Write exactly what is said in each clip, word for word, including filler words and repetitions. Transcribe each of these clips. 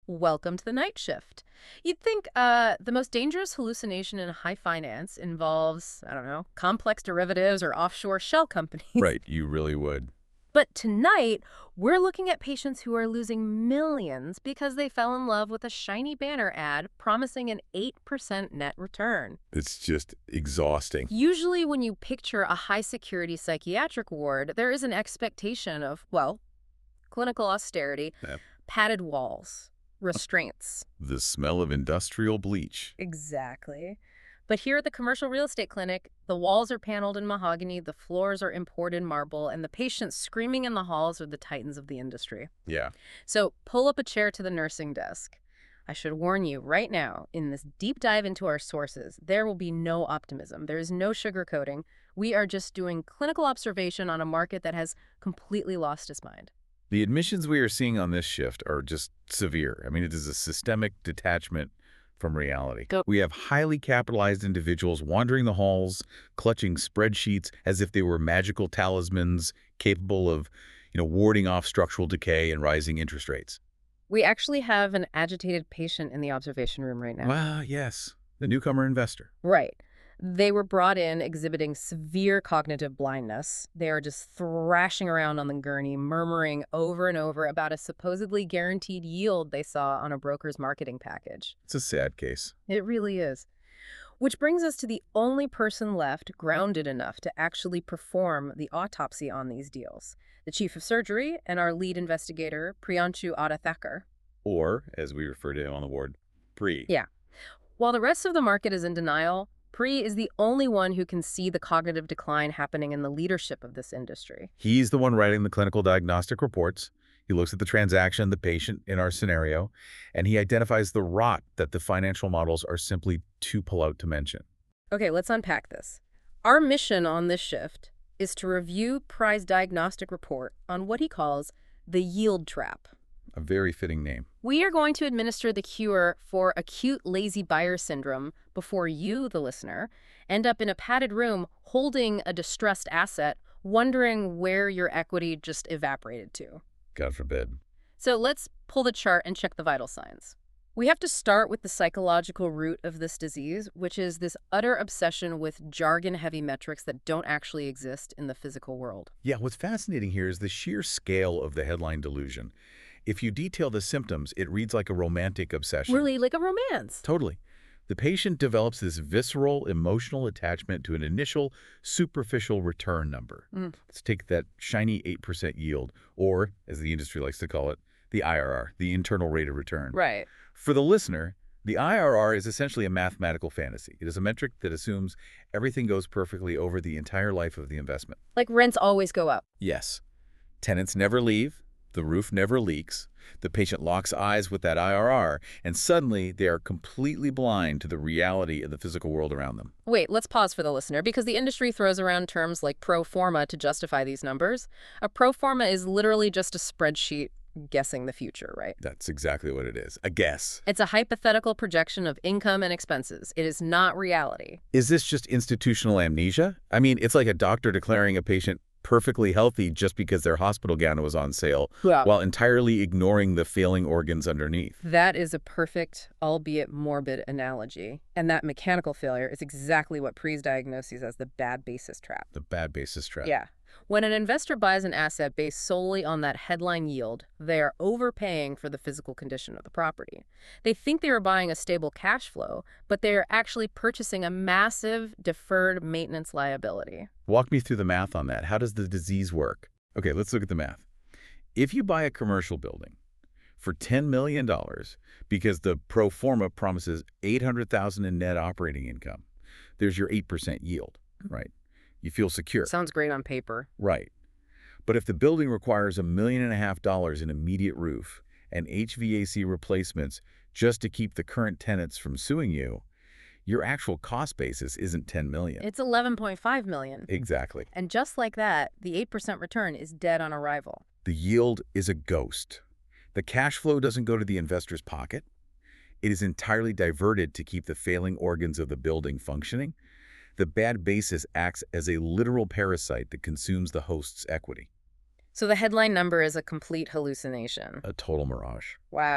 Welcome to the night shift. You'd think uh, the most dangerous hallucination in high finance involves, I don't know, complex derivatives or offshore shell companies. Right, you really would. But tonight, we're looking at patients who are losing millions because they fell in love with a shiny banner ad promising an eight percent net return. It's just exhausting. Usually, when you picture a high security psychiatric ward, there is an expectation of, well, clinical austerity, Yeah. padded walls, restraints. The smell of industrial bleach. Exactly. But here at the commercial real estate clinic, the walls are paneled in mahogany, the floors are imported marble, and the patients screaming in the halls are the titans of the industry. Yeah. So pull up a chair to the nursing desk. I should warn you right now, in this deep dive into our sources, there will be no optimism. There is no sugarcoating. We are just doing clinical observation on a market that has completely lost its mind. The admissions we are seeing on this shift are just severe. I mean, it is a systemic detachment from reality. Go. We have highly capitalized individuals wandering the halls, clutching spreadsheets as if they were magical talismans capable of, you know, warding off structural decay and rising interest rates. We actually have an agitated patient in the observation room right now. Well, yes, the newcomer investor. Right. They were brought in exhibiting severe cognitive blindness. They are just thrashing around on the gurney, murmuring over and over about a supposedly guaranteed yield they saw on a broker's marketing package. It's a sad case. It really is. Which brings us to the only person left grounded enough to actually perform the autopsy on these deals. The chief of surgery and our lead investigator, Priyanshu Adhathakur. Or, as we refer to him on the ward, pre. Yeah. While the rest of the market is in denial, Pri is the only one who can see the cognitive decline happening in the leadership of this industry. He's the one writing the clinical diagnostic reports. He looks at the transaction, the patient in our scenario, and he identifies the rot that the financial models are simply too polite to mention. Okay, let's unpack this. Our mission on this shift is to review Pri's diagnostic report on what he calls the yield trap. A very fitting name. We are going to administer the cure for acute lazy buyer syndrome before you, the listener, end up in a padded room holding a distressed asset, wondering where your equity just evaporated to. God forbid. So let's pull the chart and check the vital signs. We have to start with the psychological root of this disease, which is this utter obsession with jargon-heavy metrics that don't actually exist in the physical world. Yeah, what's fascinating here is the sheer scale of the headline delusion. If you detail the symptoms, it reads like a romantic obsession. Really, like a romance. Totally. The patient develops this visceral, emotional attachment to an initial, superficial return number. Mm. Let's take that shiny eight percent yield, or, as the industry likes to call it, the I R R, the internal rate of return. Right. For the listener, the I R R is essentially a mathematical fantasy. It is a metric that assumes everything goes perfectly over the entire life of the investment. Like rents always go up. Yes. Tenants never leave. The roof never leaks. The patient locks eyes with that I R R, and suddenly they are completely blind to the reality of the physical world around them. Wait, let's pause for the listener, because the industry throws around terms like pro forma to justify these numbers. A pro forma is literally just a spreadsheet guessing the future, right? That's exactly what it is. A guess. It's a hypothetical projection of income and expenses. It is not reality. Is this just institutional amnesia? I mean, it's like a doctor declaring a patient perfectly healthy just because their hospital gown was on sale, Yeah. while entirely ignoring the failing organs underneath. That is a perfect, albeit morbid, analogy. And that mechanical failure is exactly what Pri's diagnoses as the bad basis trap. The bad basis trap. Yeah. When an investor buys an asset based solely on that headline yield, they are overpaying for the physical condition of the property. They think they are buying a stable cash flow, but they are actually purchasing a massive deferred maintenance liability. Walk me through the math on that. How does the disease work? Okay, let's look at the math. If you buy a commercial building for ten million dollars because the pro forma promises eight hundred thousand dollars in net operating income, there's your eight percent yield, right? You feel secure. Sounds great on paper. Right. But if the building requires a million and a half dollars in immediate roof and H V A C replacements just to keep the current tenants from suing you, your actual cost basis isn't ten million dollars. It's eleven point five million dollars. Exactly. And just like that, the eight percent return is dead on arrival. The yield is a ghost. The cash flow doesn't go to the investor's pocket. It is entirely diverted to keep the failing organs of the building functioning. The bad basis acts as a literal parasite that consumes the host's equity. So the headline number is a complete hallucination. A total mirage. Wow.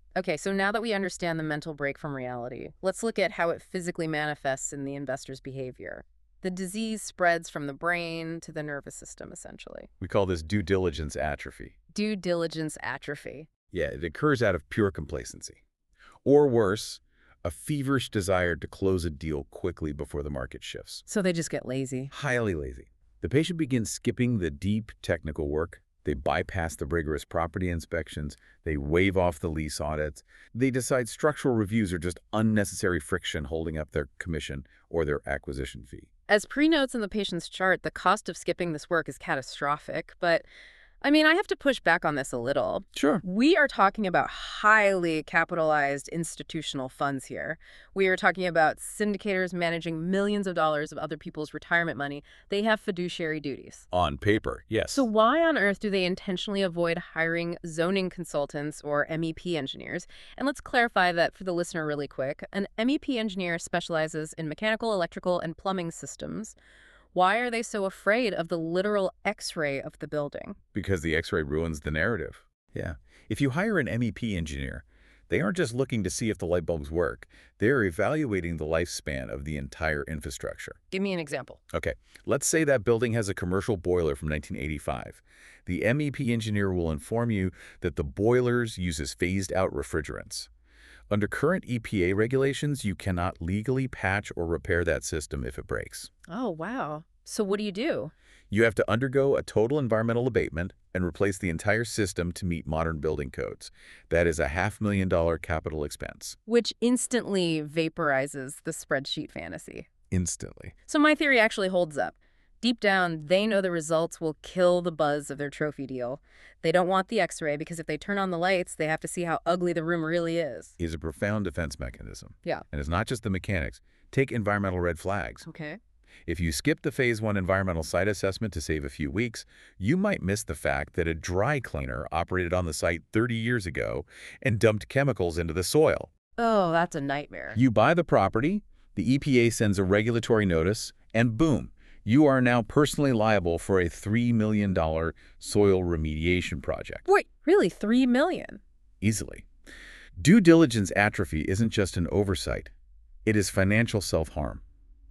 Okay, so now that we understand the mental break from reality, let's look at how it physically manifests in the investor's behavior. The disease spreads from the brain to the nervous system, essentially. We call this due diligence atrophy. Due diligence atrophy. Yeah, it occurs out of pure complacency. Or worse, a feverish desire to close a deal quickly before the market shifts. So they just get lazy. Highly lazy. The patient begins skipping the deep technical work. They bypass the rigorous property inspections. They wave off the lease audits. They decide structural reviews are just unnecessary friction holding up their commission or their acquisition fee. As Pre notes in the patient's chart, the cost of skipping this work is catastrophic, but I mean, I have to push back on this a little. Sure. We are talking about highly capitalized institutional funds here. We are talking about syndicators managing millions of dollars of other people's retirement money. They have fiduciary duties. On paper, yes. So why on earth do they intentionally avoid hiring zoning consultants or M E P engineers? And let's clarify that for the listener really quick. An M E P engineer specializes in mechanical, electrical, and plumbing systems. Why are they so afraid of the literal X-ray of the building? Because the X-ray ruins the narrative. Yeah. If you hire an M E P engineer, they aren't just looking to see if the light bulbs work. They're evaluating the lifespan of the entire infrastructure. Give me an example. Okay, let's say that building has a commercial boiler from nineteen eighty-five. The M E P engineer will inform you that the boiler uses phased-out refrigerants. Under current E P A regulations, you cannot legally patch or repair that system if it breaks. Oh, wow. So what do you do? You have to undergo a total environmental abatement and replace the entire system to meet modern building codes. That is a half million dollar capital expense. Which instantly vaporizes the spreadsheet fantasy. Instantly. So my theory actually holds up. Deep down, they know the results will kill the buzz of their trophy deal. They don't want the X-ray because if they turn on the lights, they have to see how ugly the room really is. Is a profound defense mechanism. Yeah. And it's not just the mechanics. Take environmental red flags. Okay. If you skip the phase one environmental site assessment to save a few weeks, you might miss the fact that a dry cleaner operated on the site thirty years ago and dumped chemicals into the soil. Oh, that's a nightmare. You buy the property, the E P A sends a regulatory notice, and boom, you are now personally liable for a three million dollar soil remediation project. Wait, really? Three million? Easily. Due diligence atrophy isn't just an oversight. It is financial self-harm.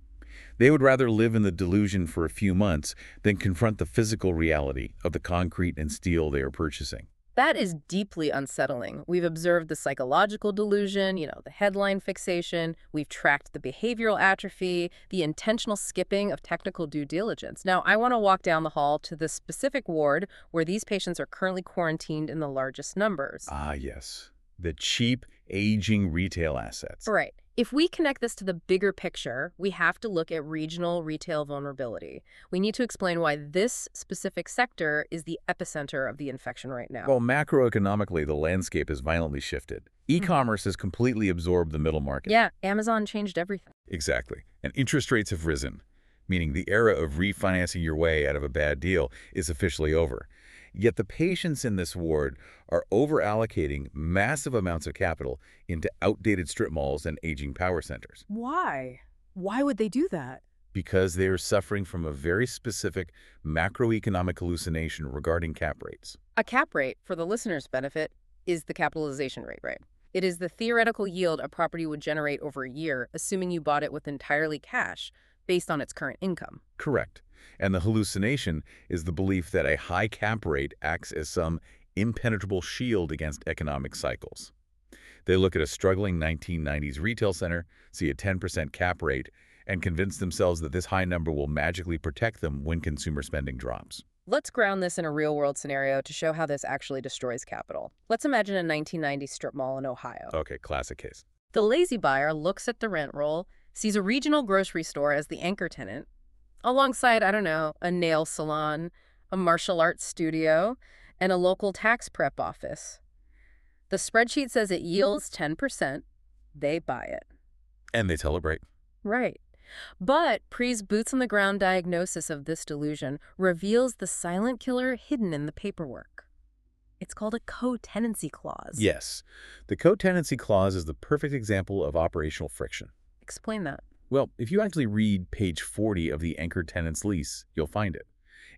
They would rather live in the delusion for a few months than confront the physical reality of the concrete and steel they are purchasing. That is deeply unsettling. We've observed the psychological delusion, you know, the headline fixation. We've tracked the behavioral atrophy, the intentional skipping of technical due diligence. Now, I want to walk down the hall to the specific ward where these patients are currently quarantined in the largest numbers. Ah, yes. The cheap, aging retail assets. Right. If we connect this to the bigger picture, we have to look at regional retail vulnerability. We need to explain why this specific sector is the epicenter of the infection right now. Well, macroeconomically, the landscape has violently shifted. E-commerce has completely absorbed the middle market. Yeah, Amazon changed everything. Exactly. And interest rates have risen, meaning the era of refinancing your way out of a bad deal is officially over. Yet the patients in this ward are over-allocating massive amounts of capital into outdated strip malls and aging power centers. Why? Why would they do that? Because they are suffering from a very specific macroeconomic hallucination regarding cap rates. A cap rate, for the listener's benefit, is the capitalization rate, right? It is the theoretical yield a property would generate over a year, assuming you bought it with entirely cash, based on its current income. Correct. And the hallucination is the belief that a high cap rate acts as some impenetrable shield against economic cycles. They look at a struggling nineteen nineties retail center, see a ten percent cap rate, and convince themselves that this high number will magically protect them when consumer spending drops. Let's ground this in a real-world scenario to show how this actually destroys capital. Let's imagine a nineteen ninety strip mall in Ohio. Okay, classic case. The lazy buyer looks at the rent roll, sees a regional grocery store as the anchor tenant, alongside, I don't know, a nail salon, a martial arts studio, and a local tax prep office. The spreadsheet says it yields ten percent. They buy it. And they celebrate. Right. But Pre's boots-on-the-ground diagnosis of this delusion reveals the silent killer hidden in the paperwork. It's called a co-tenancy clause. Yes. The co-tenancy clause is the perfect example of operational friction. Explain that. Well, if you actually read page forty of the anchor tenant's lease, you'll find it.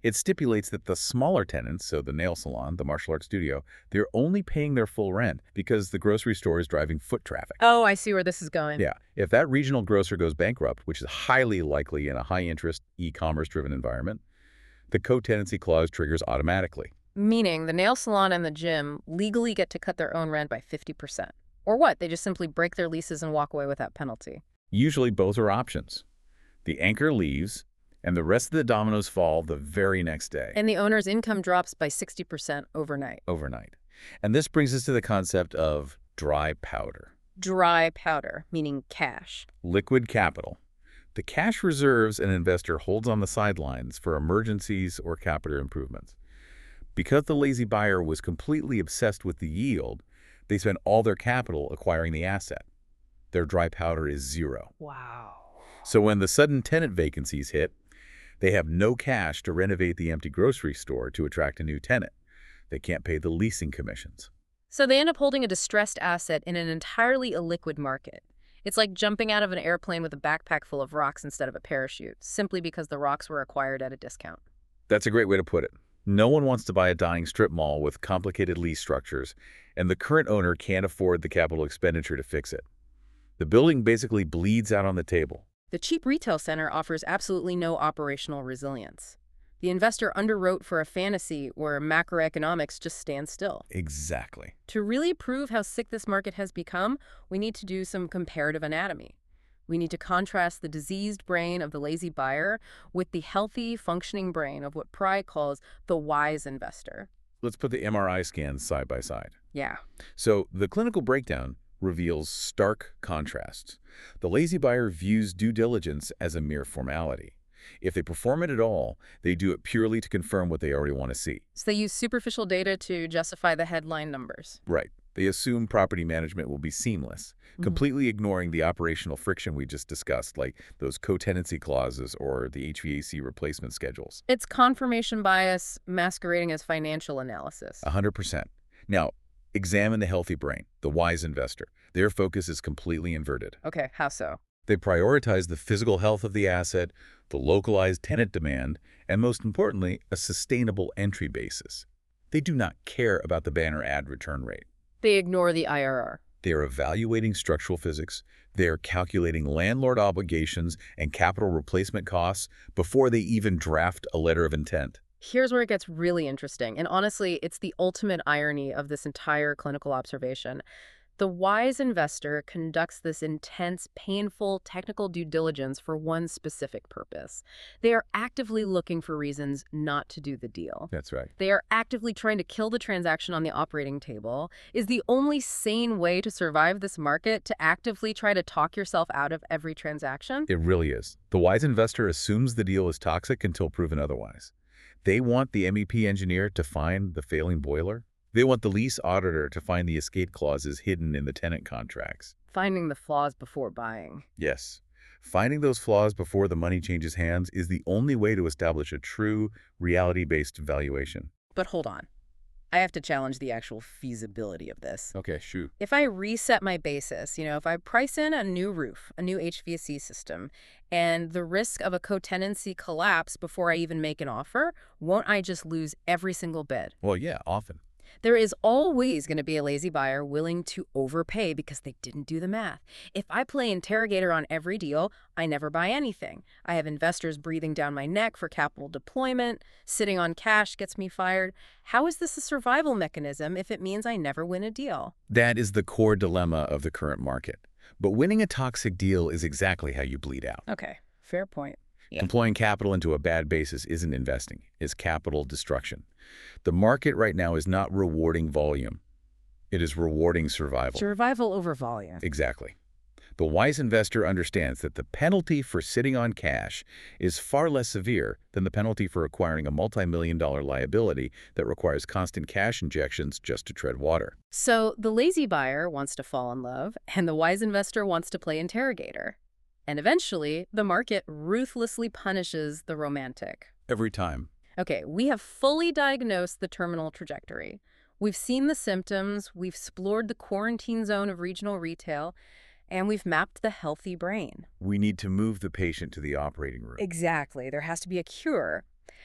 It stipulates that the smaller tenants, so the nail salon, the martial arts studio, they're only paying their full rent because the grocery store is driving foot traffic. Oh, I see where this is going. Yeah, if that regional grocer goes bankrupt, which is highly likely in a high-interest, e-commerce-driven environment, the co-tenancy clause triggers automatically. Meaning the nail salon and the gym legally get to cut their own rent by fifty percent. Or what? They just simply break their leases and walk away without penalty. Usually both are options. The anchor leaves, and the rest of the dominoes fall the very next day. And the owner's income drops by sixty percent overnight. Overnight. And this brings us to the concept of dry powder. Dry powder, meaning cash. Liquid capital. The cash reserves an investor holds on the sidelines for emergencies or capital improvements. Because the lazy buyer was completely obsessed with the yield, they spent all their capital acquiring the asset. Their dry powder is zero. Wow. So when the sudden tenant vacancies hit, they have no cash to renovate the empty grocery store to attract a new tenant. They can't pay the leasing commissions. So they end up holding a distressed asset in an entirely illiquid market. It's like jumping out of an airplane with a backpack full of rocks instead of a parachute, simply because the rocks were acquired at a discount. That's a great way to put it. No one wants to buy a dying strip mall with complicated lease structures, and the current owner can't afford the capital expenditure to fix it. The building basically bleeds out on the table. The cheap retail center offers absolutely no operational resilience. The investor underwrote for a fantasy where macroeconomics just stands still. Exactly. To really prove how sick this market has become, we need to do some comparative anatomy. We need to contrast the diseased brain of the lazy buyer with the healthy, functioning brain of what Pry calls the wise investor. Let's put the M R I scans side by side. Yeah. So the clinical breakdown reveals stark contrasts. The lazy buyer views due diligence as a mere formality. If they perform it at all, they do it purely to confirm what they already want to see. So they use superficial data to justify the headline numbers. Right. They assume property management will be seamless, Mm-hmm. completely ignoring the operational friction we just discussed, like those co-tenancy clauses or the H V A C replacement schedules. It's confirmation bias masquerading as financial analysis. A hundred percent. Now, examine the healthy brain, the wise investor. Their focus is completely inverted. Okay, how so? They prioritize the physical health of the asset, the localized tenant demand, and most importantly, a sustainable entry basis. They do not care about the banner ad return rate. They ignore the I R R. They are evaluating structural physics. They are calculating landlord obligations and capital replacement costs before they even draft a letter of intent. Here's where it gets really interesting, and honestly, it's the ultimate irony of this entire clinical observation. The wise investor conducts this intense, painful, technical due diligence for one specific purpose. They are actively looking for reasons not to do the deal. That's right. They are actively trying to kill the transaction on the operating table. Is the only sane way to survive this market to actively try to talk yourself out of every transaction? It really is. The wise investor assumes the deal is toxic until proven otherwise. They want the M E P engineer to find the failing boiler. They want the lease auditor to find the escape clauses hidden in the tenant contracts. Finding the flaws before buying. Yes. Finding those flaws before the money changes hands is the only way to establish a true, reality-based valuation. But hold on. I have to challenge the actual feasibility of this. Okay, shoot. If I reset my basis, you know, if I price in a new roof, a new H V A C system, and the risk of a co-tenancy collapse before I even make an offer, won't I just lose every single bid? Well, yeah, often. There is always going to be a lazy buyer willing to overpay because they didn't do the math. If I play interrogator on every deal, I never buy anything. I have investors breathing down my neck for capital deployment. Sitting on cash gets me fired. How is this a survival mechanism if it means I never win a deal? That is the core dilemma of the current market. But winning a toxic deal is exactly how you bleed out. Okay, fair point. Yeah. Employing capital into a bad basis isn't investing, it's capital destruction. The market right now is not rewarding volume. It is rewarding survival. Survival over volume. Exactly. The wise investor understands that the penalty for sitting on cash is far less severe than the penalty for acquiring a multi-million dollar liability that requires constant cash injections just to tread water. So the lazy buyer wants to fall in love, and the wise investor wants to play interrogator. And eventually, the market ruthlessly punishes the romantic. Every time. Okay, we have fully diagnosed the terminal trajectory. We've seen the symptoms, we've explored the quarantine zone of regional retail, and we've mapped the healthy brain. We need to move the patient to the operating room. Exactly. There has to be a cure.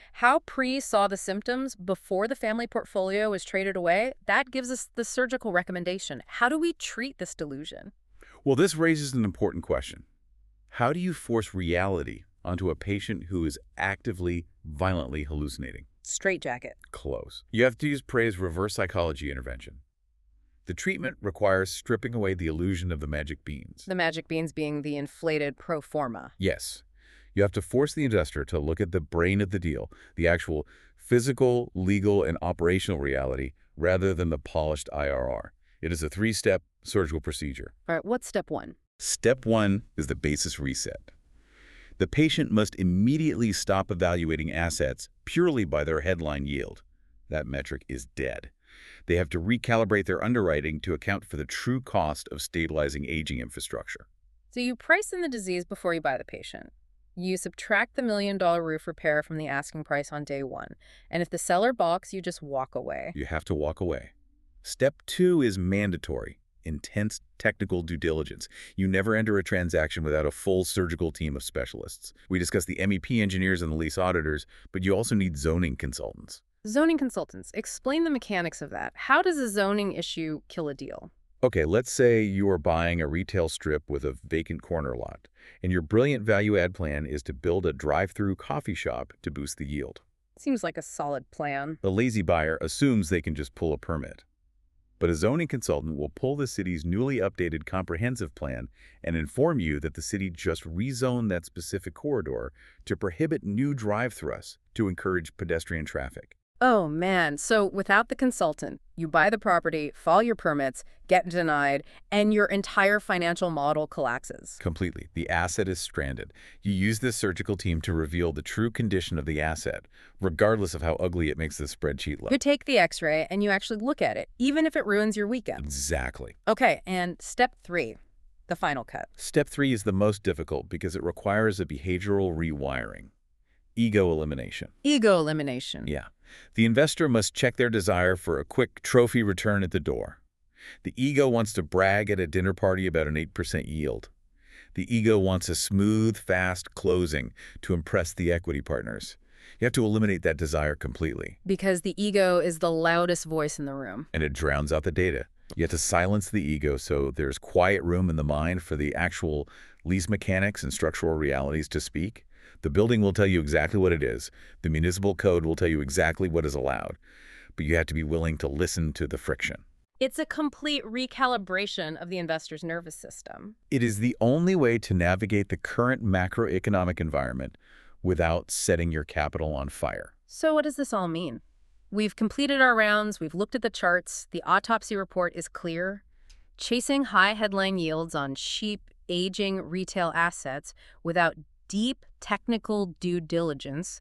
How Pre saw the symptoms before the family portfolio was traded away, that gives us the surgical recommendation. How do we treat this delusion? Well, this raises an important question. How do you force reality onto a patient who is actively, violently hallucinating? Straitjacket. Close. You have to use Pre's reverse psychology intervention. The treatment requires stripping away the illusion of the magic beans. The magic beans being the inflated pro forma. Yes. You have to force the investor to look at the brain of the deal, the actual physical, legal, and operational reality, rather than the polished I R R. It is a three-step surgical procedure. All right, what's step one? Step one is the basis reset. The patient must immediately stop evaluating assets purely by their headline yield. That metric is dead. They have to recalibrate their underwriting to account for the true cost of stabilizing aging infrastructure. So you price in the disease before you buy the patient. You subtract the million-dollar roof repair from the asking price on day one. And if the seller balks, you just walk away. You have to walk away. Step two is mandatory. Intense technical due diligence. You never enter a transaction without a full surgical team of specialists. We discussed the M E P engineers and the lease auditors, but you also need zoning consultants. Zoning consultants. Explain the mechanics of that. How does a zoning issue kill a deal? Okay, let's say you are buying a retail strip with a vacant corner lot, and your brilliant value-add plan is to build a drive-through coffee shop to boost the yield. Seems like a solid plan. The lazy buyer assumes they can just pull a permit. But a zoning consultant will pull the city's newly updated comprehensive plan and inform you that the city just rezoned that specific corridor to prohibit new drive-thrus to encourage pedestrian traffic. Oh, man. So without the consultant, you buy the property, file your permits, get denied, and your entire financial model collapses. Completely. The asset is stranded. You use this surgical team to reveal the true condition of the asset, regardless of how ugly it makes the spreadsheet look. You take the x-ray and you actually look at it, even if it ruins your weekend. Exactly. Okay, and step three, the final cut. Step three is the most difficult because it requires a behavioral rewiring. Ego elimination. Ego elimination. Yeah. The investor must check their desire for a quick trophy return at the door. The ego wants to brag at a dinner party about an eight percent yield. The ego wants a smooth, fast closing to impress the equity partners. You have to eliminate that desire completely. Because the ego is the loudest voice in the room. And it drowns out the data. You have to silence the ego so there's quiet room in the mind for the actual lease mechanics and structural realities to speak. The building will tell you exactly what it is. The municipal code will tell you exactly what is allowed. But you have to be willing to listen to the friction. It's a complete recalibration of the investor's nervous system. It is the only way to navigate the current macroeconomic environment without setting your capital on fire. So what does this all mean? We've completed our rounds, we've looked at the charts, the autopsy report is clear. Chasing high headline yields on cheap, aging retail assets without deep technical due diligence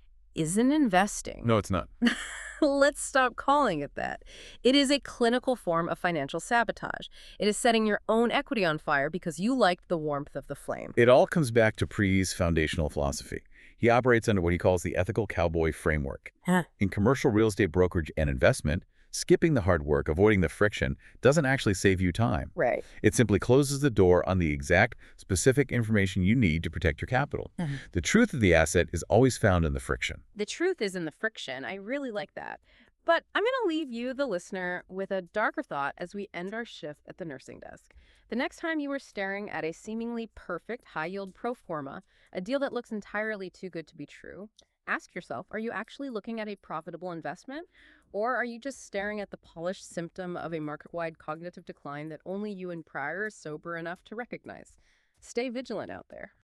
isn't investing. No, it's not. Let's stop calling it that. It is a clinical form of financial sabotage. It is setting your own equity on fire because you liked the warmth of the flame. It all comes back to Pre's foundational philosophy. He operates under what he calls the ethical cowboy framework. Huh. In commercial real estate brokerage and investment, skipping the hard work, avoiding the friction, doesn't actually save you time. Right. It simply closes the door on the exact, specific information you need to protect your capital. Mm-hmm. The truth of the asset is always found in the friction. The truth is in the friction. I really like that. But I'm going to leave you, the listener, with a darker thought as we end our shift at the nursing desk. The next time you are staring at a seemingly perfect high-yield pro forma, a deal that looks entirely too good to be true, ask yourself, are you actually looking at a profitable investment? Or are you just staring at the polished symptom of a market-wide cognitive decline that only you and Pryor are sober enough to recognize? Stay vigilant out there.